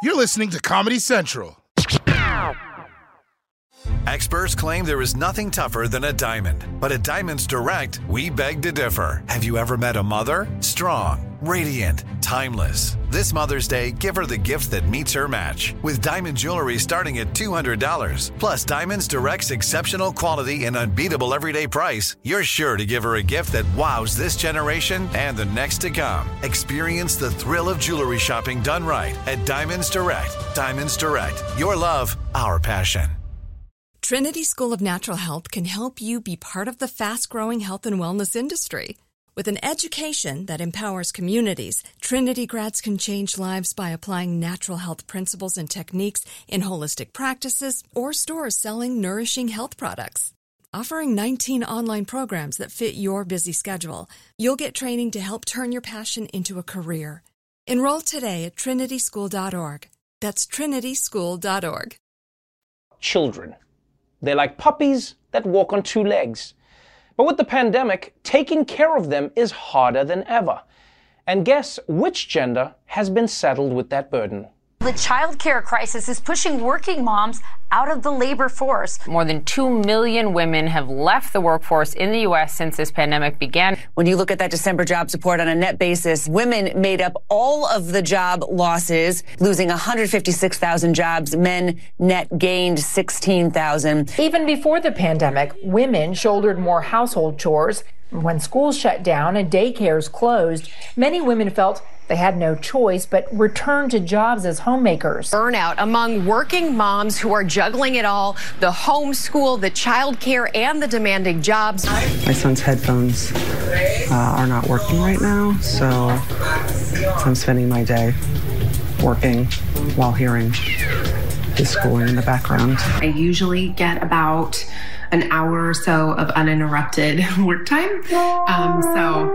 You're listening to Comedy Central. Experts claim there is nothing tougher than a diamond. But at Diamonds Direct, we beg to differ. Have you ever met a mother? Strong, radiant, timeless. This Mother's Day, give her the gift that meets her match. With diamond jewelry starting at $200. Plus, Diamonds Direct's exceptional quality and unbeatable everyday price, you're sure to give her a gift that wows this generation and the next to come. Experience the thrill of jewelry shopping done right at Diamonds Direct. Diamonds Direct. Your love, our passion. Trinity School of Natural Health can help you be part of the fast-growing health and wellness industry. With an education that empowers communities, Trinity grads can change lives by applying natural health principles and techniques in holistic practices or stores selling nourishing health products. Offering 19 online programs that fit your busy schedule, you'll get training to help turn your passion into a career. Enroll today at trinityschool.org. That's trinityschool.org. Children. They're like puppies that walk on two legs. But with the pandemic, taking care of them is harder than ever. And guess which gender has been saddled with that burden? The child care crisis is pushing working moms out of the labor force. More than 2 million women have left the workforce in the U.S. since this pandemic began. When you look at that December jobs report on a net basis, women made up all of the job losses, losing 156,000 jobs. Men net gained 16,000. Even before the pandemic, women shouldered more household chores. When schools shut down and daycares closed, many women felt they had no choice but returned to jobs as homemakers. Burnout among working moms who are juggling it all, the homeschool, the child care, and the demanding jobs. My son's headphones are not working right now, so I'm spending my day working while hearing his schooling in the background. I usually get about an hour or so of uninterrupted work time. So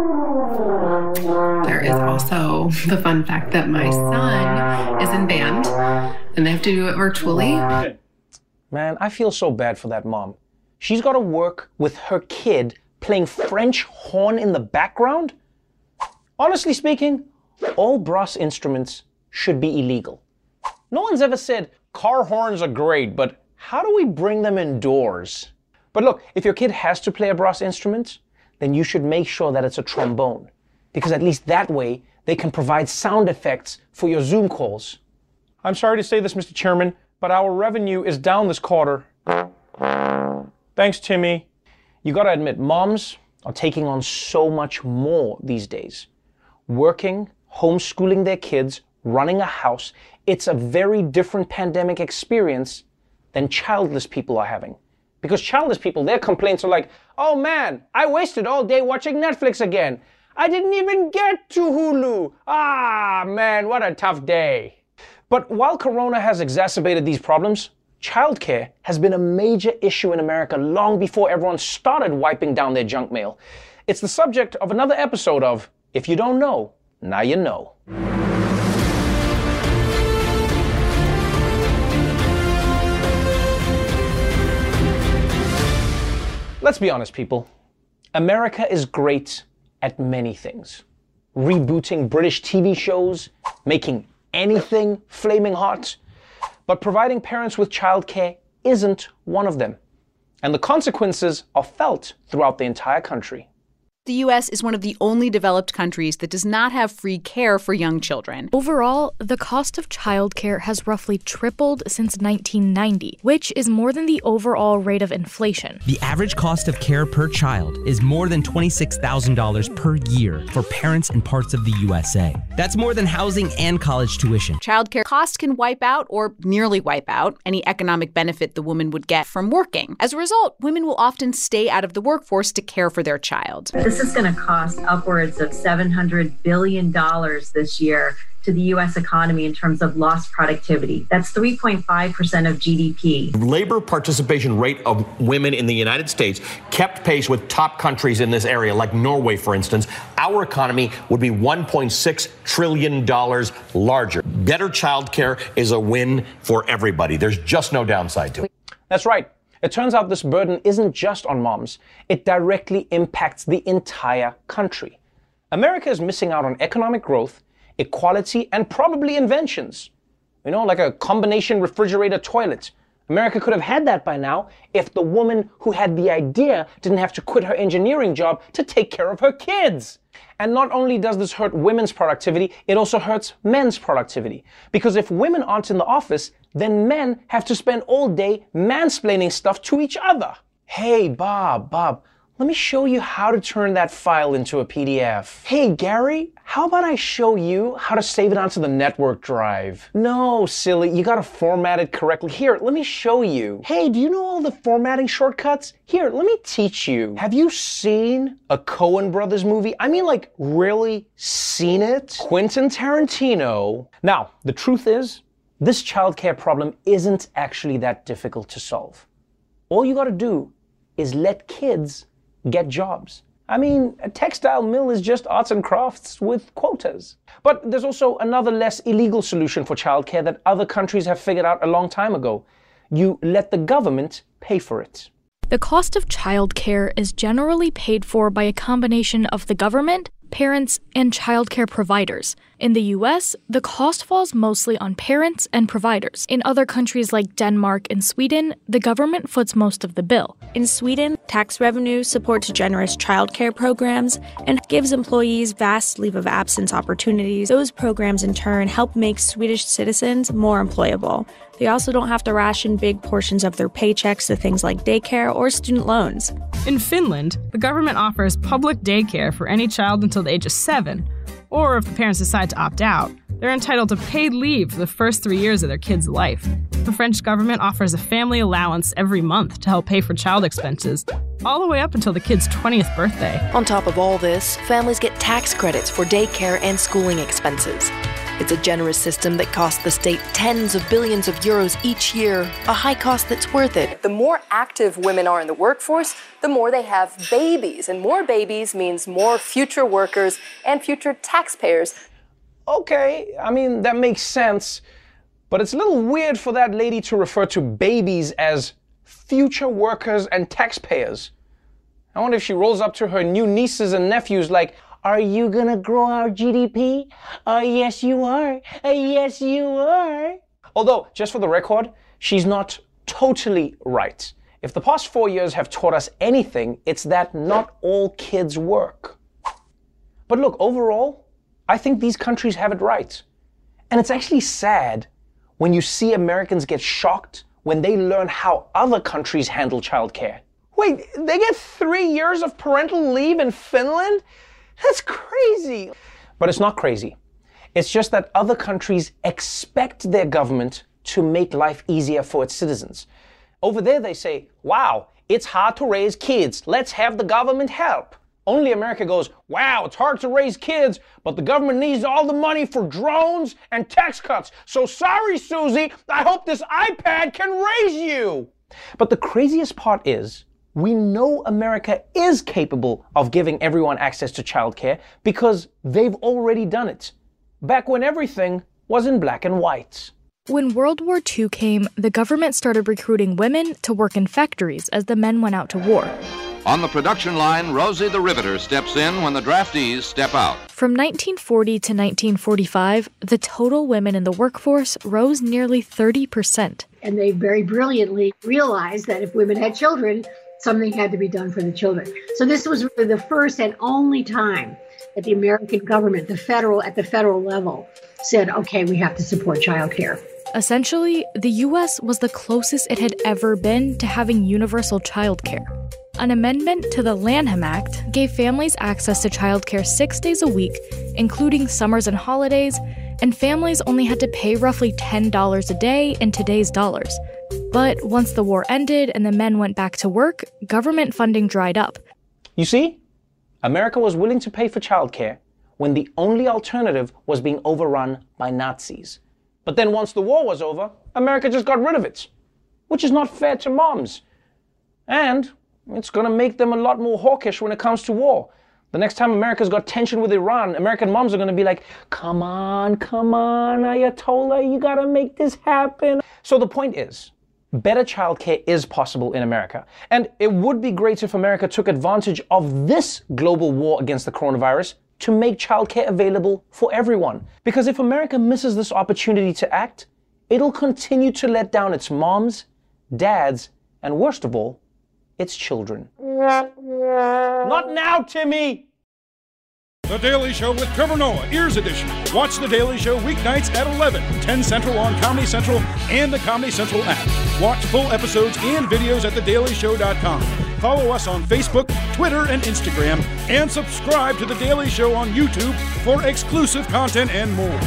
there is also the fun fact that my son is in band and they have to do it virtually. Man, I feel so bad for that mom. She's got to work with her kid playing French horn in the background? Honestly speaking, all brass instruments should be illegal. No one's ever said car horns are great, but how do we bring them indoors? But look, if your kid has to play a brass instrument, then you should make sure that it's a trombone. Because at least that way, they can provide sound effects for your Zoom calls. I'm sorry to say this, Mr. Chairman, but our revenue is down this quarter. Thanks, Timmy. You gotta admit, moms are taking on so much more these days. Working, homeschooling their kids, running a house, it's a very different pandemic experience than childless people are having. Because childless people, their complaints are like, oh man, I wasted all day watching Netflix again. I didn't even get to Hulu. Ah, man, what a tough day. But while Corona has exacerbated these problems, childcare has been a major issue in America long before everyone started wiping down their junk mail. It's the subject of another episode of If You Don't Know, Now You Know. Let's be honest, people. America is great at many things. Rebooting British TV shows, making anything flaming hot. But providing parents with childcare isn't one of them. And the consequences are felt throughout the entire country. The U.S. is one of the only developed countries that does not have free care for young children. Overall, the cost of childcare has roughly tripled since 1990, which is more than the overall rate of inflation. The average cost of care per child is more than $26,000 per year for parents in parts of the USA. That's more than housing and college tuition. Childcare costs can wipe out, or nearly wipe out, any economic benefit the woman would get from working. As a result, women will often stay out of the workforce to care for their child. This is going to cost upwards of $700 billion this year to the U.S. economy in terms of lost productivity. That's 3.5% of GDP. Labor participation rate of women in the United States kept pace with top countries in this area, like Norway, for instance. Our economy would be $1.6 trillion larger. Better childcare is a win for everybody. There's just no downside to it. That's right. It turns out this burden isn't just on moms. It directly impacts the entire country. America is missing out on economic growth, equality, and probably inventions You know, like a combination refrigerator toilet. America could have had that by now if the woman who had the idea didn't have to quit her engineering job to take care of her kids. And not only does this hurt women's productivity, it also hurts men's productivity. Because if women aren't in the office, then men have to spend all day mansplaining stuff to each other. Hey, Bob, let me show you how to turn that file into a PDF. Hey, Gary, how about I show you how to save it onto the network drive? No, silly, you gotta format it correctly. Here, let me show you. Hey, do you know all the formatting shortcuts? Here, let me teach you. Have you seen a Coen Brothers movie? I mean, like, really seen it? Quentin Tarantino. Now, the truth is, this childcare problem isn't actually that difficult to solve. All you gotta do is let kids get jobs. I mean, a textile mill is just arts and crafts with quotas. But there's also another less illegal solution for childcare that other countries have figured out a long time ago. You let the government pay for it. The cost of childcare is generally paid for by a combination of the government, parents, and childcare providers. In the US, the cost falls mostly on parents and providers. In other countries like Denmark and Sweden, the government foots most of the bill. In Sweden, tax revenue supports generous childcare programs and gives employees vast leave of absence opportunities. Those programs in turn help make Swedish citizens more employable. They also don't have to ration big portions of their paychecks to things like daycare or student loans. In Finland, the government offers public daycare for any child until the age of 7. Or if the parents decide to opt out, they're entitled to paid leave for the first 3 years of their kid's life. The French government offers a family allowance every month to help pay for child expenses, all the way up until the kid's 20th birthday. On top of all this, families get tax credits for daycare and schooling expenses. It's a generous system that costs the state tens of billions of euros each year, a high cost that's worth it. The more active women are in the workforce, the more they have babies. And more babies means more future workers and future taxpayers. Okay, I mean, that makes sense. But it's a little weird for that lady to refer to babies as future workers and taxpayers. I wonder if she rolls up to her new nieces and nephews like, "Are you gonna grow our GDP? Yes, you are. Yes, you are." Although, just for the record, she's not totally right. If the past 4 years have taught us anything, it's that not all kids work. But look, overall, I think these countries have it right. And it's actually sad when you see Americans get shocked when they learn how other countries handle childcare. Wait, they get 3 years of parental leave in Finland? That's crazy. But it's not crazy. It's just that other countries expect their government to make life easier for its citizens. Over there they say, wow, it's hard to raise kids. Let's have the government help. Only America goes, wow, it's hard to raise kids, but the government needs all the money for drones and tax cuts. So sorry, Susie, I hope this iPad can raise you. But the craziest part is, we know America is capable of giving everyone access to childcare because they've already done it, back when everything was in black and white. When World War II came, the government started recruiting women to work in factories as the men went out to war. On the production line, Rosie the Riveter steps in when the draftees step out. From 1940 to 1945, the total women in the workforce rose nearly 30%. And they very brilliantly realized that if women had children, something had to be done for the children. So this was really the first and only time that the American government, at the federal level, said, okay, we have to support childcare. Essentially, the U.S. was the closest it had ever been to having universal childcare. An amendment to the Lanham Act gave families access to childcare 6 days a week, including summers and holidays, and families only had to pay roughly $10 a day in today's dollars. But once the war ended and the men went back to work, government funding dried up. You see, America was willing to pay for childcare when the only alternative was being overrun by Nazis. But then once the war was over, America just got rid of it, which is not fair to moms. And it's going to make them a lot more hawkish when it comes to war. The next time America's got tension with Iran, American moms are going to be like, come on, Ayatollah, you got to make this happen. So the point is, better childcare is possible in America. And it would be great if America took advantage of this global war against the coronavirus to make childcare available for everyone. Because if America misses this opportunity to act, it'll continue to let down its moms, dads, and worst of all, its children. Not now, Timmy! The Daily Show with Trevor Noah, Ears Edition. Watch The Daily Show weeknights at 11, 10 Central on Comedy Central and the Comedy Central app. Watch full episodes and videos at thedailyshow.com. Follow us on Facebook, Twitter, and Instagram, and subscribe to The Daily Show on YouTube for exclusive content and more.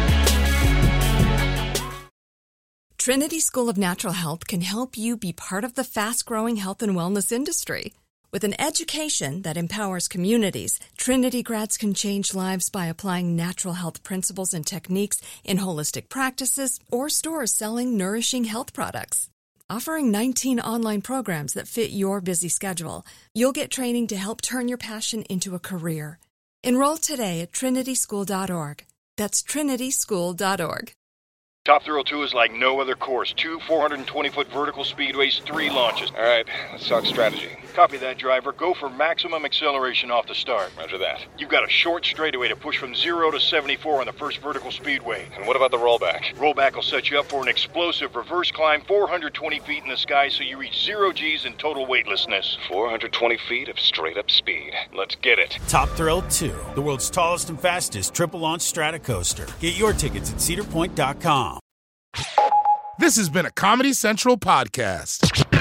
Trinity School of Natural Health can help you be part of the fast-growing health and wellness industry. With an education that empowers communities, Trinity grads can change lives by applying natural health principles and techniques in holistic practices or stores selling nourishing health products. Offering 19 online programs that fit your busy schedule, you'll get training to help turn your passion into a career. Enroll today at trinityschool.org. That's trinityschool.org. Top Thrill 2 is like no other course. 2 420-foot vertical speedways, 3 launches. All right, let's talk strategy. Copy that, driver. Go for maximum acceleration off the start. Roger that. You've got a short straightaway to push from 0 to 74 on the first vertical speedway. And what about the rollback? Rollback will set you up for an explosive reverse climb 420 feet in the sky so you reach 0 G's in total weightlessness. 420 feet of straight-up speed. Let's get it. Top Thrill 2, the world's tallest and fastest triple-launch Stratocoaster. Get your tickets at cedarpoint.com. This has been a Comedy Central podcast.